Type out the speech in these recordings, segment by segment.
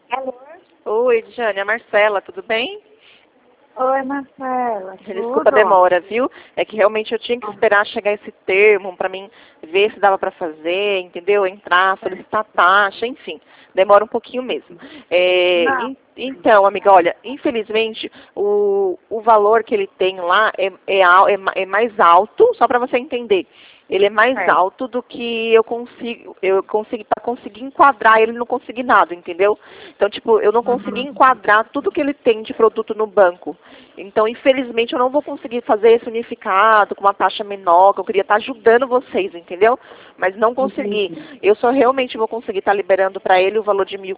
Alô? Oi, Jane, a Marcela, tudo bem? Oi, Marcela. Desculpa a Tudo? demora, viu? É que realmente eu tinha que esperar chegar esse termo para mim ver se dava para fazer, entendeu? Entrar, solicitar taxa, enfim. Demora um pouquinho mesmo. Não. Então, amiga, olha, infelizmente o valor que ele tem lá é mais alto, só para você entender. Ele é mais É. alto do que para conseguir enquadrar ele no consignado, entendeu? Então, tipo, eu não consegui enquadrar tudo que ele tem de produto no banco. Então, infelizmente, eu não vou conseguir fazer esse unificado com uma taxa menor, que eu queria estar ajudando vocês, entendeu? Mas não consegui. Entendi. Eu só realmente vou conseguir estar liberando para ele o valor de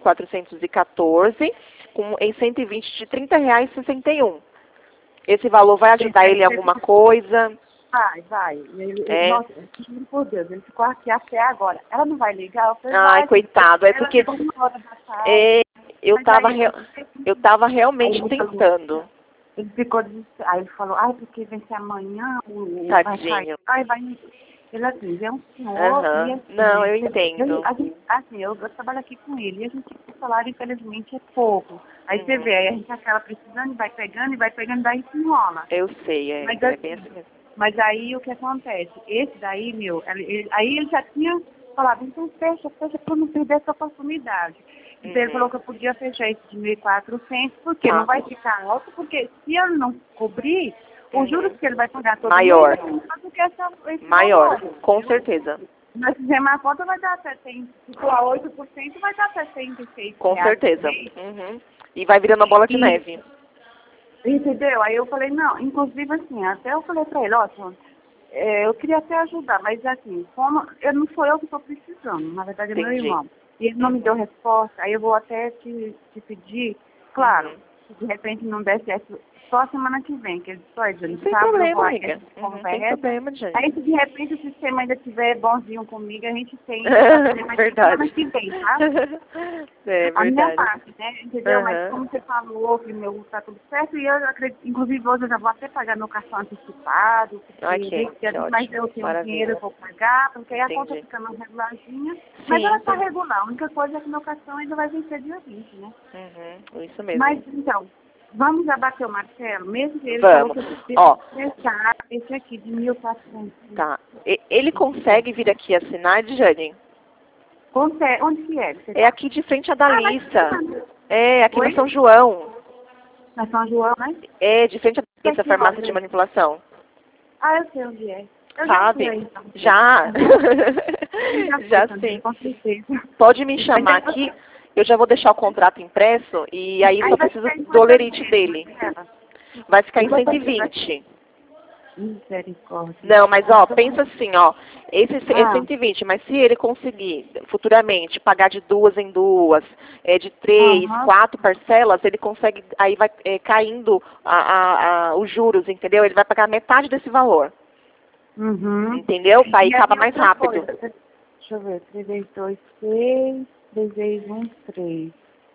1.414, em 120 de R$ 30,61. Esse valor vai ajudar ele em alguma coisa? Vai. É. Nossa, juro por Deus, ele ficou aqui até agora. Ela não vai ligar? Eu falei, Ai, vai. coitado. É Ela porque chegou 1 hora da tarde. é, Mas aí eu tava aí realmente ele falou, tentando. ele ficou desesperado. Aí ele falou, porque vem ser amanhã, vai cair. Tadinho. Ai, vai. Ele assim, é um senhor e Aham. Não, assim, eu entendo. eu trabalho aqui com ele e a gente, o salário infelizmente é pouco. Aí você Uhum. vê, aí a gente acaba precisando e vai pegando, daí se enrola. Eu sei, Mas é bem assim, assim mesmo. mas aí o que acontece? Esse daí, meu, aí ele já tinha falado, então fecha para não perder essa oportunidade. Então ele falou Uhum. que eu podia fechar esse de 1.400 porque não Tá. vai ficar alto, porque se ele não cobrir, os juros Uhum. que ele vai pagar todo mês Maior. é mais do que esse Maior, valor. com certeza. Nós fizemos a conta, vai dar até, se for a 8% vai dar até Com R$ 66 por certeza. mês. Uhum. E vai virando a bola de E, neve. entendeu? Aí eu falei, não, inclusive assim, até eu falei pra ele, ó, senhor, eu queria até ajudar, mas assim, como eu não sou eu que estou precisando, na verdade é meu Entendi. irmão. E ele não me deu Uhum. resposta, aí eu vou até te pedir, claro, Uhum. se de repente não der certo, só semana que vem, que ele só é Não dizendo, tem sábado eu vou problema, aí, a amiga. gente Uhum. Tem conversa. problema, Jane. Aí se de repente o sistema ainda estiver bonzinho comigo, a gente tenta fazer mais semana Verdade. que vem, tá? É A minha verdade. parte, né? Entendeu? Mas Uhum. como você falou que meu tá tudo certo, e eu acredito, inclusive hoje eu já vou até pagar meu cartão antecipado, porque Ok, que mas ótimo. eu tenho dinheiro, eu Maravilha. vou pagar, porque aí a conta Entendi. fica mais regularzinha. Mas ela Sim. tá regular, a única coisa é que meu cartão ainda vai vencer dia 20, né? Uhum. Isso mesmo. Mas então, vamos abater o Marcelo, mesmo que ele falou Vamos. que eu preciso Ó, fechar esse aqui de 1.400. tá. Ele consegue vir aqui assinar, Jane? Onde que é que você É tá? aqui de frente à Mas Dalissa. É, aqui no oi? São João. Na São João, né? É, de frente à Isso Dalissa, aqui, farmácia de olha. manipulação. Eu sei onde é. Eu já fui Sabe? aí, então. Já. Eu já fui Já também, sim. com certeza. Pode me Mas chamar aí aqui. Eu já vou deixar o contrato impresso e aí aí só vai preciso ficar em do quantas olerite vezes, dele. Marcela? Vai ficar Em em quantas vezes vai 120. Misericórdia. Não, mas ó, pensa assim, ó, esse é Ah, 120, mas se ele conseguir futuramente pagar de duas em duas, de três, aham. quatro parcelas, ele consegue, aí vai caindo os juros, entendeu? Ele vai pagar metade desse valor, Uhum. entendeu? Aí E acaba aí mais outra rápido. coisa. Deixa eu ver. 3 vezes 2, 6. 3 vezes 1, 3.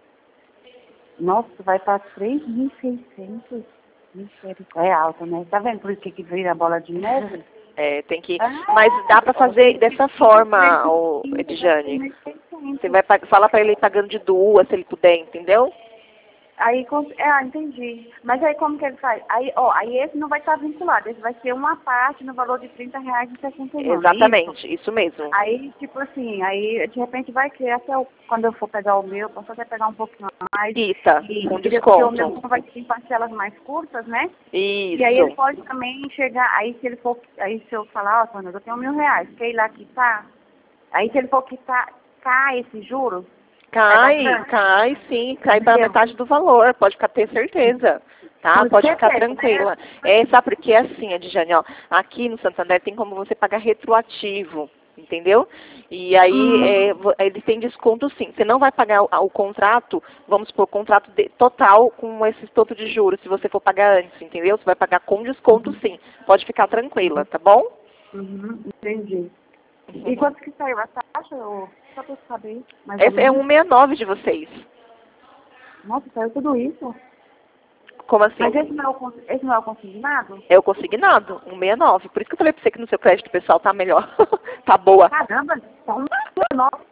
Nossa, vai para 3.600. Misericórdia. É alta, né? Tá vendo por isso que vira a bola de neve? É, tem que, mas dá para Ah, fazer dessa 3.500, forma, 3.500, vai ser Edjane. Você 1.600. vai falar para ele ir pagando de duas, se ele puder, entendeu? Aí, entendi. Mas aí como que ele faz? Aí esse não vai estar vinculado, esse vai ser uma parte no valor de R$ 30,61, não é isso? Exatamente, isso mesmo. Aí, tipo assim, aí de repente vai que quando eu for pegar o meu, posso até pegar um pouquinho a mais, Quita, e com porque o meu desconto. vai ter parcelas mais curtas, né? E aí ele Isso. pode também chegar, aí se eu falar, ó, Sônia, eu tenho R$ 1.000, quer ir lá quitar? Aí se ele for quitar, cai esse juro, cai bastante, Cai sim, cai para entendeu? metade do valor, pode ficar ter certeza. Tá? Com Pode ficar certeza, né? tranquila. É, sabe por que é assim, Adjane, ó, aqui no Santander tem como você pagar retroativo, entendeu? E aí Hum, eles têm desconto sim. Você não vai pagar o contrato, vamos supor, contrato total com esse tanto de juros, se você for pagar antes, entendeu? Você vai pagar com desconto sim. Pode ficar tranquila, tá bom? entendi. E quanto que saiu a taxa? Só para eu saber, mais ou Esse é menos. 169 de vocês. Nossa, saiu tudo isso. Como Mas assim? esse não é o consignado? É o consignado, 169. Por isso que eu falei pra você que no seu crédito pessoal tá melhor. Tá boa. Caramba, tá um 19.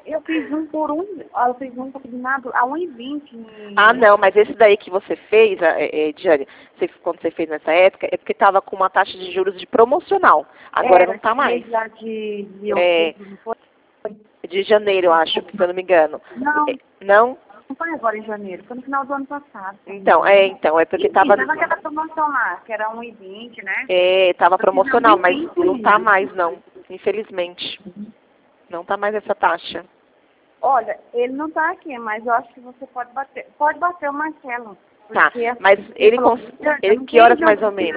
Eu fiz um por um, eu fiz um combinado a 1,20. Ah, não, mas esse daí que você fez, Diane, quando você fez nessa época, é porque estava com uma taxa de juros de promocional. Agora não está mais. Já de É, outubro, não foi? de janeiro, eu acho, se eu não me engano. Não, Não? não foi agora em janeiro, foi no final do ano passado. Então, é porque estava... Tava aquela promoção lá, que era 1,20, né? Estava promocional, mas 1,20 não está ainda. mais, não. Infelizmente. Não está mais essa taxa. Olha, ele não tá aqui, mas eu acho que você pode bater. Pode bater o Marcelo. Tá, Porque, assim, mas ele, falou, que horas tem mais ou menos?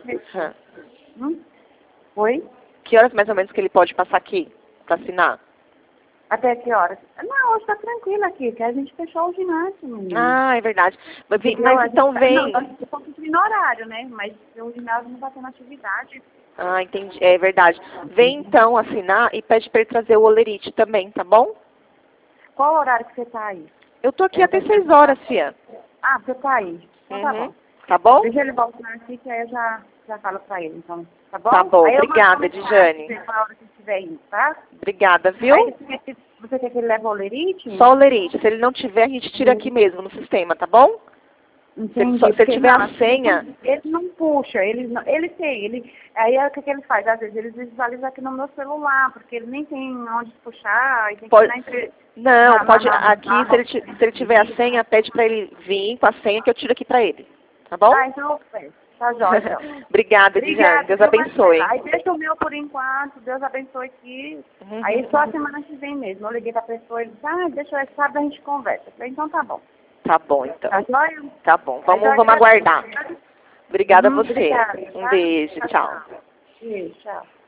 Oi? Que horas mais ou menos que ele pode passar aqui para assinar? Até que horas? Não, hoje tá tranquilo aqui, que a gente fechou o ginásio, menina. Ah, é verdade. Mas A então gente vem. Não, nós estamos no horário, né? Mas o ginásio não tá tendo atividade. Ah, entendi. É verdade. Vem então assinar e pede para ele trazer o olerite também, tá bom? Qual horário que você tá aí? Eu tô aqui até 6 horas, Fia. Ah, você tá aí. Então tá bom. Tá bom? Deixa ele voltar aqui, que aí eu já falo pra ele, então. Tá bom? Tá bom, Aí eu obrigada, mando Dijane. na hora que estiver indo, tá? Obrigada, viu? Aí você quer que ele leve o olerite? Só o olerite. Se ele não tiver, a gente tira aqui mesmo no sistema, tá bom? Entendi. Se ele tiver a senha... Ele não puxa, ele tem, aí o que ele faz? Às vezes ele visualiza aqui no meu celular, porque ele nem tem onde puxar, e tem que ir na empresa. Não, pode, aqui, se ele tiver a senha, pede pra ele vir com a senha que eu tiro aqui pra ele, tá bom? Ah, então eu peço. Tá jóia, então. Obrigada, Dijane. Deus abençoe. Aí deixa o meu por enquanto, Deus abençoe aqui. Aí só a semana que vem mesmo. Eu liguei pra pessoa e disse, deixa eu sábado a gente conversa. Eu falei, então tá bom. Tá bom, então. Tá jóia? Tá bom, vamos aguardar. Obrigada a você. Obrigada, Um beijo, tchau. Beijo, tchau.